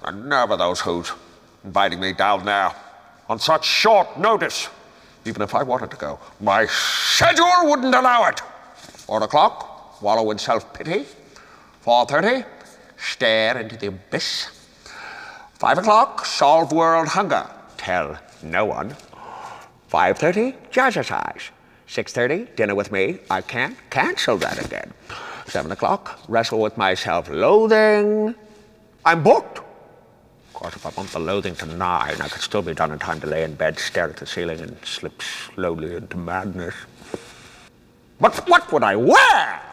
And never those who's inviting me down there on such short notice. Even if I wanted to go, my schedule wouldn't allow it. 4 o'clock, wallow in self-pity. 4:30, stare into the abyss. 5 o'clock, solve world hunger. Tell no one. 5:30, jazzercise. 6:30, dinner with me. I can't cancel that again. 7 o'clock, wrestle with my self-loathing. I'm booked. Of course, if I want the loathing to 9, I could still be done in time to lay in bed, stare at the ceiling, and slip slowly into madness. But what would I wear?